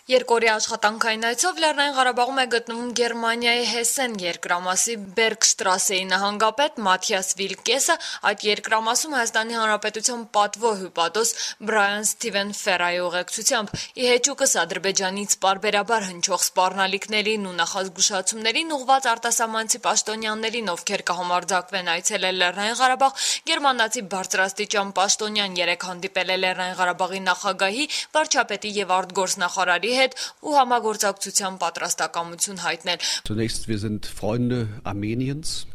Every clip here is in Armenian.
Երկորի աշխատանքային այցով Լեռնային Ղարաբաղում է գտնվում Գերմանիայի Հեսեն երկրամասի Բերգշտրասեի նահանգապետ Մաթիաս Վիլկեսը, այդ երկրամասում Հայաստանի Հանրապետության պատվո հյուպատոս Բրայան Սթիվեն Ֆերայի ուղեկցությամբ ի հեճուկս Ադրբեջանից պարբերաբար հնչող սպառնալիքներին ու նախազգուշացումներին ուղղված արտասահմանցի պաշտոնյաներին, ովքեր կհամարձակվեն այցելել Լեռնային Ղարաբաղ, գերմանացի բարձրաստիճան պաշտոնյան երեկ հանդիպել է Լեռնային Ղարաբաղի նախագահի, վարչապետի եւ արտգործնախարարի հետ ու համագործակցության պատրաստակամություն հայտնել։ Zunächst, wir sind Freunde Armeniens.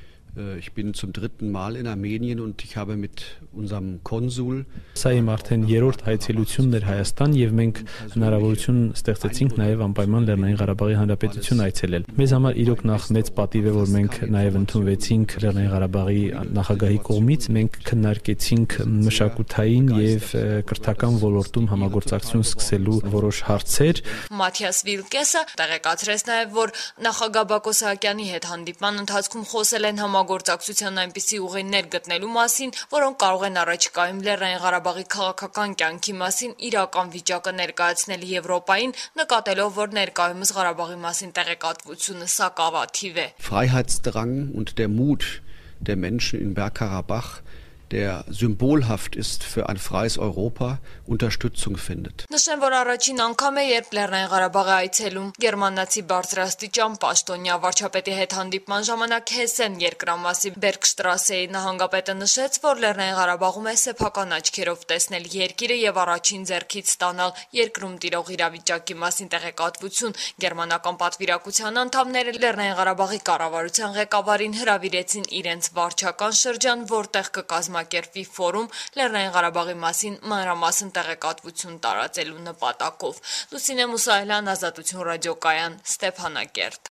Ich bin zum 3. Mal in Armenien und ich habe mit unserem Konsul Սա իմ արդեն երրորդ այցելությունն էր Հայաստան եւ մենք հնարավորություն ստեղծեցինք նաեւ անպայման Լեռնային Ղարաբաղի Հանրապետություն այցելել։ Մեզ համար իրոք նախ մեծ պատիվ է, որ մենք նաեւ ընդունվեցինք Լեռնային Ղարաբաղի նախագահի կողմից, մենք քննարկեցինք մշակութային եւ կրթական ոլորտում համագործակցություն սկսելու որոշ հարցեր։ Մաթիաս Վիլկեսը տեղեկացրեց նաեւ, որ նախագահ Բակո Սահակյանի հետ հանդիպման ընթացքում խոսել են համագործակցության այնպիսի ուղիներ գտնելու մասին, որոնք կարող են առաջիկայում Լեռնային Ղարաբաղի քաղաքական կյանքի մասին իրական վիճակը ներկայացնել Եվրոպային, նկատելով, որ ներկայումս Ղարաբաղի մասին տեղեկատվությունը սակավաթիվ է։ Freiheitsdrang und der Mut der Menschen in Bergkarabach, der symbolhaft ist für ein freies Europa, Unterstützung findet. Նշեմ, որ առաջին անգամ է, երբ Լեռնային Ղարաբաղի այցելում գերմանացի բարձրաստիճան պաշտոնյա վարչապետի հետ հանդիպման ժամանակ Հեսեն երկրամասի Բերգշտրասեի նահանգապետը նշեց, որ Լեռնային Ղարաբաղում է սեփական աչքերով տեսնել երկիրը եւ առաջին ձեռքից ստանալ երկրում տիրող իրավիճակի մասին տեղեկատվություն։ Գերմանական պատվիրակության անդամները Լեռնային Ղարաբաղի կառավարության ղեկավարին հրավիրեցին իրենց վարչական շրջան, որտեղ կկազմակերպվի ֆորում Լեռնային Ղարաբաղի մասին մանրամասն տեղեկատվություն տարածելու նպատակով։ Լուսինե Մուսայելյան, Ազատություն ռադիոկայան, Ստեփանակերտ։